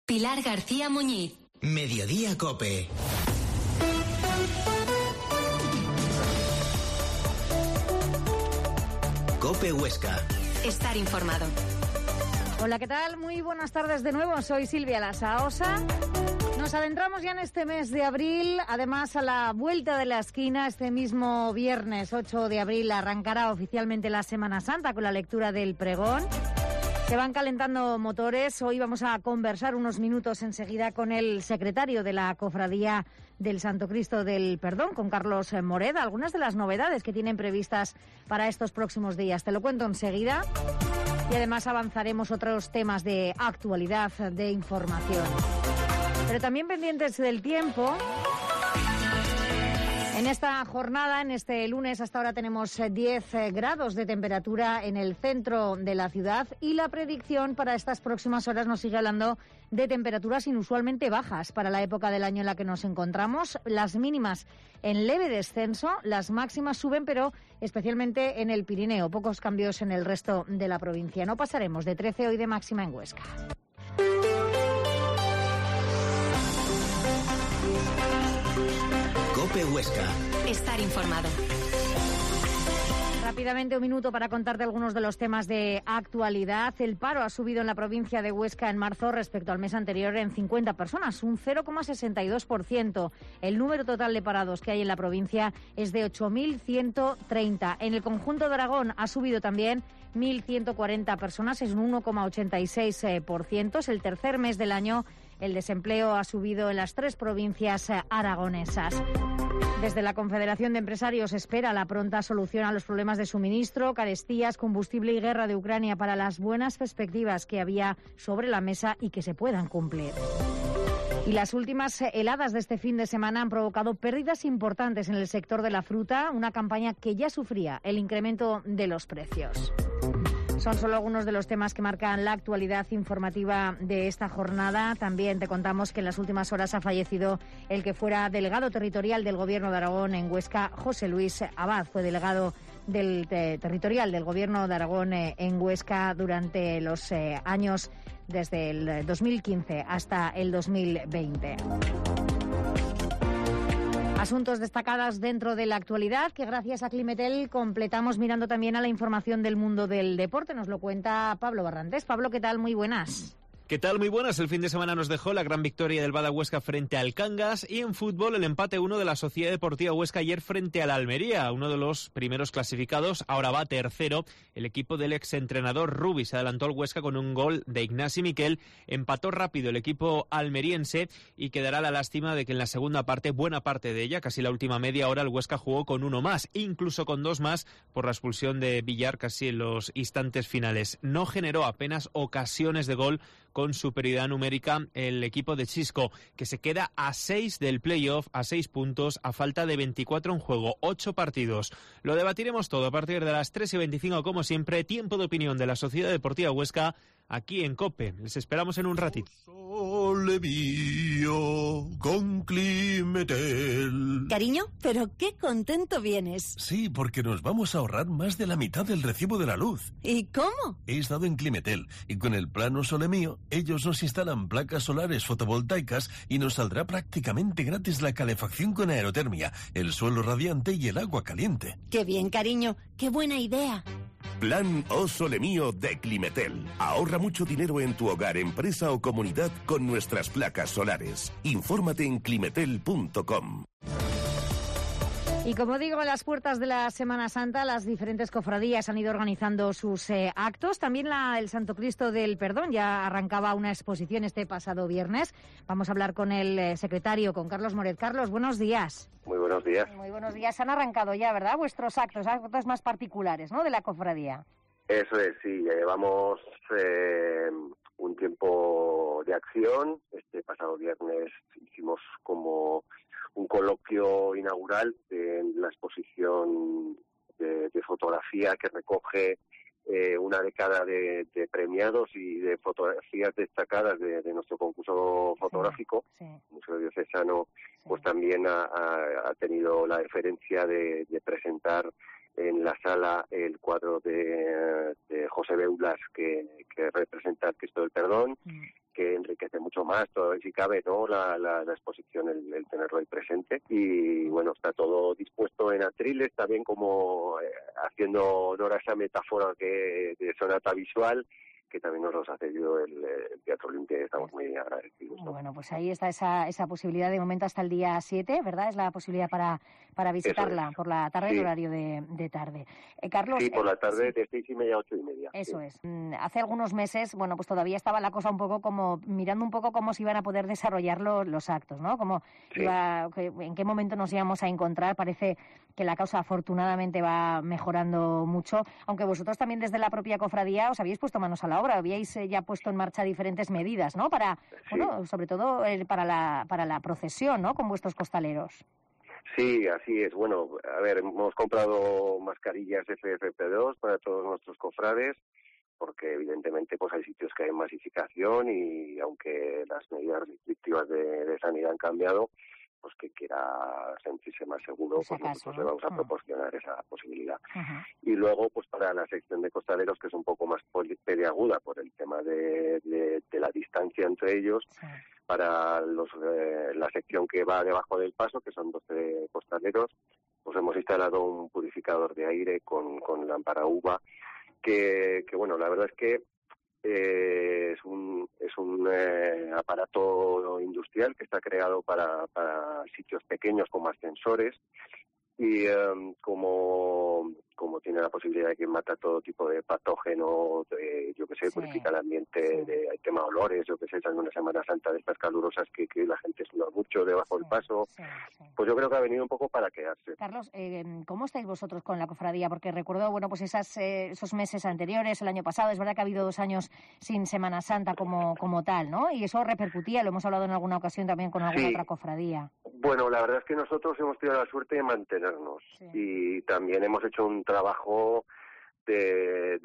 Pilar García Muñiz. Mediodía COPE. COPE Huesca. Estar informado. Hola, ¿qué tal? Muy buenas tardes de nuevo. Soy Silvia Lasaosa. Nos adentramos ya en este mes de abril. Además, a la vuelta de la esquina, este mismo viernes 8 de abril arrancará oficialmente la Semana Santa con la lectura del pregón. Se van calentando motores. Hoy vamos a conversar unos minutos enseguida con el secretario de la Cofradía del Santo Cristo del Perdón, con Carlos Moreda. Algunas de las novedades que tienen previstas para estos próximos días. Te lo cuento enseguida. Y además avanzaremos otros temas de actualidad, de información. Pero también pendientes del tiempo. En esta jornada, en este lunes, hasta ahora tenemos 10 grados de temperatura en el centro de la ciudad y la predicción para estas próximas horas nos sigue hablando de temperaturas inusualmente bajas para la época del año en la que nos encontramos. Las mínimas en leve descenso, las máximas suben, pero especialmente en el Pirineo. Pocos cambios en el resto de la provincia. No pasaremos de 13 hoy de máxima en Huesca. COPE Huesca. Estar informado. Rápidamente, un minuto para contarte algunos de los temas de actualidad. El paro ha subido en la provincia de Huesca en marzo respecto al mes anterior en 50 personas, un 0,62%. El número total de parados que hay en la provincia es de 8.130. En el conjunto de Aragón ha subido también 1.140 personas, es un 1,86%. Es el tercer mes del año. El desempleo ha subido en las 3 provincias aragonesas. Desde la Confederación de Empresarios espera la pronta solución a los problemas de suministro, carestías, combustible y guerra de Ucrania para las buenas perspectivas que había sobre la mesa y que se puedan cumplir. Y las últimas heladas de este fin de semana han provocado pérdidas importantes en el sector de la fruta, una campaña que ya sufría el incremento de los precios. Son solo algunos de los temas que marcan la actualidad informativa de esta jornada. También te contamos que en las últimas horas ha fallecido el que fuera delegado territorial del Gobierno de Aragón en Huesca, José Luis Abad. Fue delegado territorial del Gobierno de Aragón en Huesca durante los años desde el 2015 hasta el 2020. Asuntos destacados dentro de la actualidad que gracias a Climetel completamos mirando también a la información del mundo del deporte. Nos lo cuenta Pablo Barrantes. Pablo, ¿qué tal? Muy buenas. ¿Qué tal? Muy buenas. El fin de semana nos dejó la gran victoria del Bada Huesca frente al Cangas y en fútbol el empate 1 de la Sociedad Deportiva Huesca ayer frente al Almería, uno de los primeros clasificados. Ahora va tercero. El equipo del exentrenador Rubi se adelantó al Huesca con un gol de Ignasi Miquel. Empató rápido el equipo almeriense y quedará la lástima de que en la segunda parte, buena parte de ella, casi la última media hora, el Huesca jugó con uno más, incluso con 2 más por la expulsión de Villar casi en los instantes finales. No generó apenas ocasiones de gol con superioridad numérica el equipo de Chisco, que se queda a 6 del playoff, a 6 puntos, a falta de 24 en juego, 8 partidos. Lo debatiremos todo a partir de las 3:25, como siempre. Tiempo de opinión de la Sociedad Deportiva Huesca, aquí en COPE. Les esperamos en un ratito. Sole mío, con Climetel. Cariño, pero qué contento vienes. Sí, porque nos vamos a ahorrar más de la mitad del recibo de la luz. ¿Y cómo? He estado en Climetel y con el plano Sole mío, ellos nos instalan placas solares fotovoltaicas y nos saldrá prácticamente gratis la calefacción con aerotermia, el suelo radiante y el agua caliente. Qué bien, cariño, qué buena idea. Plan O Sole Mío de Climetel. Ahorra mucho dinero en tu hogar, empresa o comunidad con nuestras placas solares. Infórmate en climetel.com. Y como digo, a las puertas de la Semana Santa, las diferentes cofradías han ido organizando sus actos. También el Santo Cristo del Perdón ya arrancaba una exposición este pasado viernes. Vamos a hablar con el secretario, con Carlos Moret. Carlos, buenos días. Muy buenos días. Muy buenos días. Han arrancado ya, ¿verdad?, vuestros actos más particulares, ¿no?, de la cofradía. Eso es, sí. Llevamos un tiempo de acción. Este pasado viernes hicimos como un coloquio inaugural en la exposición de fotografía que recoge una década de premiados y de fotografías destacadas de nuestro concurso fotográfico. Sí. El Museo Diocesano pues también ha tenido la deferencia de presentar en la sala el cuadro de José Beulas que representa el Cristo del Perdón, que enriquece mucho más, todo, si cabe, ¿no? La exposición, el tenerlo ahí presente. Y bueno, está todo dispuesto en atriles, también como haciendo honor a esa metáfora de sonata visual, que también nos los ha cedido el Teatro Olimpia, y estamos muy agradecidos, ¿no? Bueno, pues ahí está esa posibilidad de momento hasta el día 7, ¿verdad? Es la posibilidad para visitarla por la tarde, en horario de tarde. Carlos... Sí, por la tarde de 6:30 a 8:30. Eso es. Hace algunos meses, bueno, pues todavía estaba la cosa un poco como mirando un poco cómo se iban a poder desarrollar los actos, ¿no? En qué momento nos íbamos a encontrar. Parece que la causa afortunadamente va mejorando mucho, aunque vosotros también desde la propia cofradía os habéis puesto manos a la obra, habíais ya puesto en marcha diferentes medidas, ¿no? Bueno, sobre todo para la procesión, ¿no? Con vuestros costaleros. Sí, así es. Bueno, a ver, hemos comprado mascarillas FFP2 para todos nuestros cofrades, porque evidentemente pues hay sitios que hay masificación y aunque las medidas restrictivas de sanidad han cambiado, pues que quiera sentirse más seguro, pues nosotros le vamos a proporcionar esa posibilidad. Y luego, pues para la sección de costaleros, que es un poco más peliaguda por el tema de la distancia entre ellos, para la sección que va debajo del paso, que son 12 costaleros, pues hemos instalado un purificador de aire con lámpara UVA, que bueno, la verdad es que es un aparato industrial que está creado para sitios pequeños con ascensores y como tiene la posibilidad de que mata todo tipo de patógeno, purifica el ambiente, hay tema de olores, en una Semana Santa de estas calurosas que la gente suda mucho debajo del paso, pues yo creo que ha venido un poco para quedarse. Carlos, ¿cómo estáis vosotros con la cofradía? Porque recuerdo, bueno, pues esos meses anteriores, el año pasado, es verdad que ha habido 2 años sin Semana Santa como tal, ¿no? Y eso repercutía, lo hemos hablado en alguna ocasión también con alguna otra cofradía. Bueno, la verdad es que nosotros hemos tenido la suerte de mantenernos y también hemos hecho un trabajo de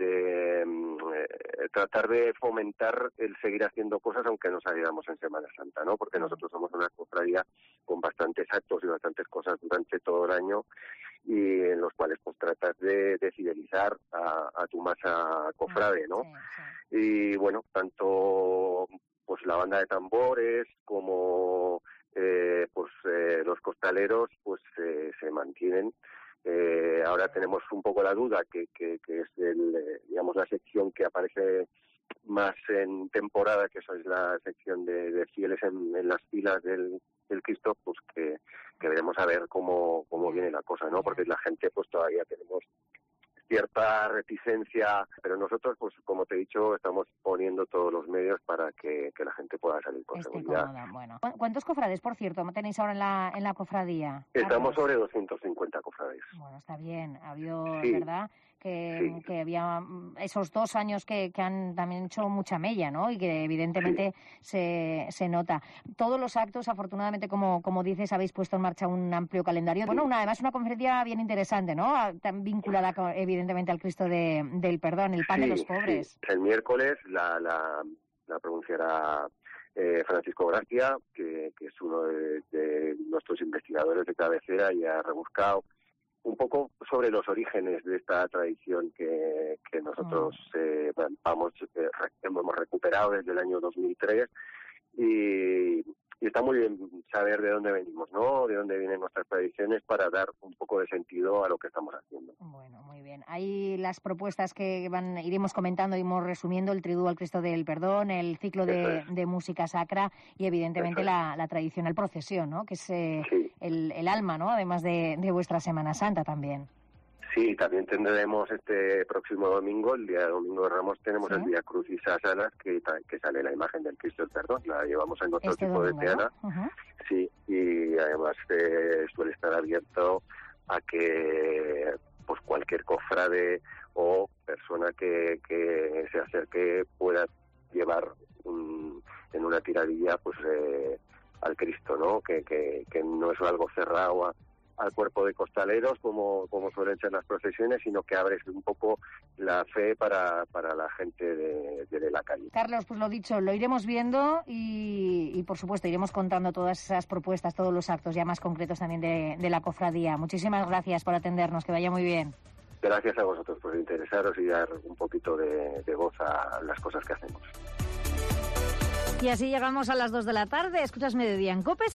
tratar de fomentar el seguir haciendo cosas aunque no saliéramos en Semana Santa, ¿no? Porque nosotros somos una cofradía con bastantes actos y bastantes cosas durante todo el año y en los cuales pues tratas de fidelizar a tu masa cofrade, ¿no? Y bueno, tanto pues la banda de tambores como los costaleros pues se mantienen. Ahora tenemos un poco la duda que es la sección que aparece más en temporada, que eso es la sección de fieles en las filas del Cristo, pues que veremos a ver cómo viene la cosa, ¿no? Porque la gente pues todavía tenemos cierta reticencia, pero nosotros, pues como te he dicho, estamos poniendo todos los medios para que la gente pueda salir con seguridad. Bueno. ¿Cuántos cofrades, por cierto, tenéis ahora en la cofradía? Estamos sobre 250 cofrades. Bueno, está bien. Ha habido, ¿verdad?, que había esos 2 años que han también hecho mucha mella, ¿no? Y que evidentemente se nota. Todos los actos, afortunadamente, como dices, habéis puesto en marcha un amplio calendario. Bueno, además una conferencia bien interesante, ¿no? Tan vinculada evidentemente al Cristo del Perdón, el pan de los pobres. Sí. El miércoles la pronunciará Francisco Gracia, que es uno de nuestros investigadores de cabecera y ha rebuscado un poco sobre los orígenes de esta tradición que nosotros hemos recuperado desde el año 2003 y está muy bien saber de dónde venimos, ¿no? De dónde vienen nuestras tradiciones para dar un poco de sentido a lo que estamos haciendo. Bueno, muy bien. Hay las propuestas que iremos comentando, iremos resumiendo: el triduo al Cristo del Perdón, el ciclo de música sacra y evidentemente la tradicional procesión, ¿no? Que es el alma, ¿no? Además de vuestra Semana Santa también. Sí, también tendremos este próximo domingo, el día de Domingo de Ramos, tenemos el Vía Crucis a Salas, que sale la imagen del Cristo del Perdón, la llevamos en otro tipo de peana, sí, y además suele estar abierto a que pues cualquier cofrade o persona que se acerque pueda llevar en una tiradilla pues al Cristo, ¿no? Que no es algo cerrado al cuerpo de costaleros como suelen ser las procesiones, sino que abres un poco la fe para la gente de la calle. Carlos, pues lo dicho, lo iremos viendo y por supuesto iremos contando todas esas propuestas, todos los actos ya más concretos también de la cofradía. Muchísimas gracias por atendernos, que vaya muy bien. Gracias a vosotros por interesaros y dar un poquito de voz a las cosas que hacemos. Y así llegamos a las 2 de la tarde. Escuchas Mediodía en COPE.